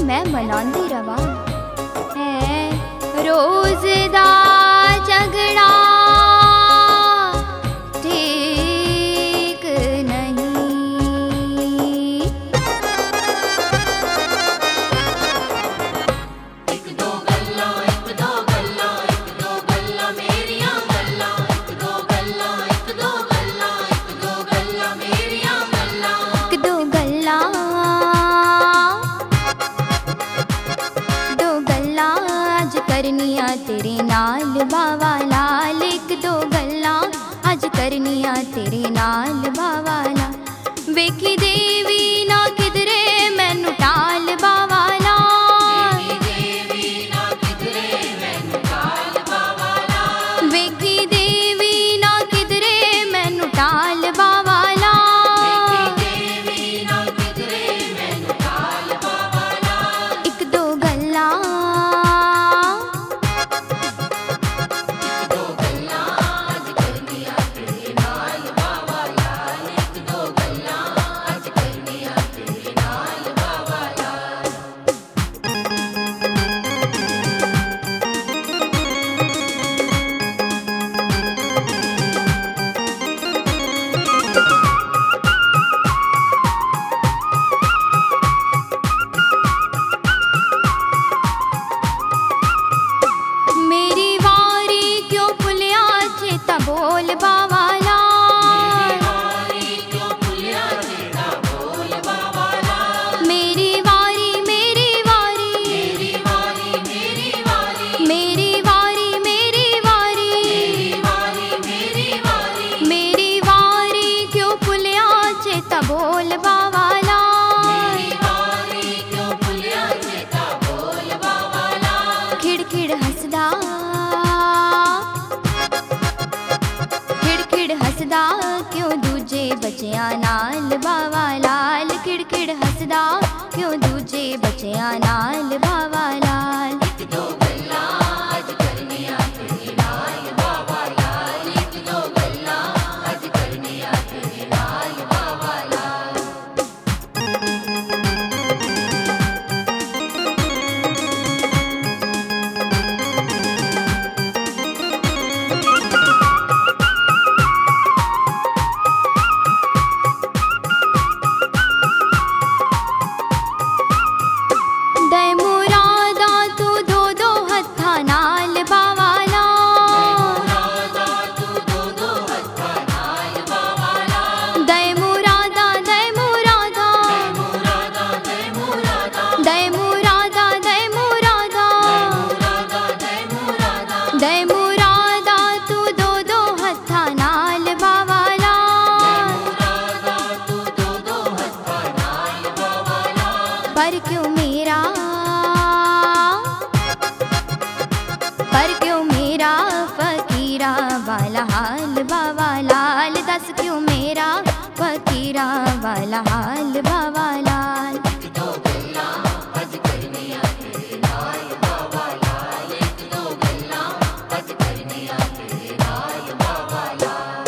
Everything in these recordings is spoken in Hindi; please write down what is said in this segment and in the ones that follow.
मैं मनांदी रवा है रोज दा झगड़ा ठीक नहीं। एक दो गल्ला मेरियां गल्ला, एक दो गल्ला मेरियां गल्ला, एक दो गल्ला अज करनिया तेरे नाल बावा लाल। एक दो गल्ला अज करनिया तेरे नाल बावा लाल। वेखी देवी ना किधरे मैनू टाल बावा लाल। देवी ना किधरे मैनू टाल बावा लाल, वेखी देवी ना किधरे मैनू टाल बावा लाल। देवी ना किधरे मैनू टाल बावा लाल। एक दो गल्ला दो गल्ला अज करनिया तेरे नाल बावा लाल, एक दो गल्ला अज करनिया तेरे नाल बावा लाल। मेरी वारी क्यों भुलिया चेता बोल बावा लाल। वारी क्यों भुलिया चेता बोल बावा लाल, मेरी वारी मेरी वारी मेरी वारी मेरी वारी, मेरी वारी मेरी वारी मेरी वारी मेरी वारी क्यों भुलिया चेता बोल बावा लाल। वारी क्यों भुलिया चेता बोल बावा लाल। खिड़खिड़ हसदा खिड़खिड़ हसदा क्यों दूजे बच्चियां नाल बावा लाल। खिड़खिड़ हसदा क्यों दूजे बच्चियां नाल बावा लाल। एक दो गल्ला अज करनिया तेरे नाल बावा लाल, एक दो गल्ला अज करनिया तेरे नाल बावा लाल। दे मुरादा तू दो दो हत्था नाल बावा लाल। मुरादा तू दो दो हत्था नाल बावा लाल, दे मुरादा दे मुरादा मुरादा दे मुरादा, दे मुरादा दे मुरादा मुरादा दे मुरादा, दे मुरादा तू दो दो हत्था नाल बावा लाल। मुरादा तू दो दो हत्था नाल बावा लाल। पर क्यों मेरा फकीरा वाला हाल बावा लाल। दस क्यों मेरा फकीरा वाला हाल बावा लाल। एक दो गल्ला अज करनिया तेरे नाल बावा लाल, एक दो गल्ला अज करनिया तेरे नाल बावा लाल।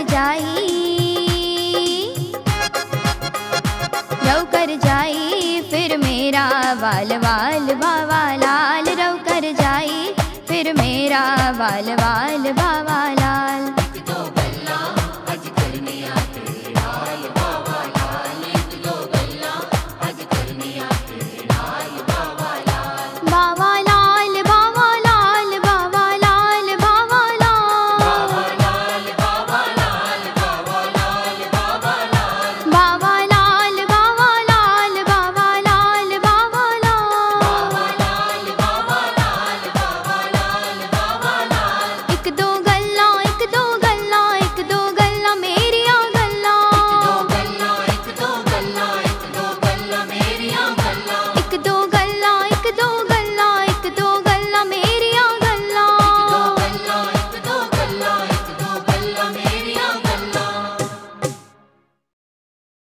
जाई, रव कर जाई फिर मेरा वाल वाल बाबा लाल, रव कर जाई फिर मेरा वाल वाल बाबा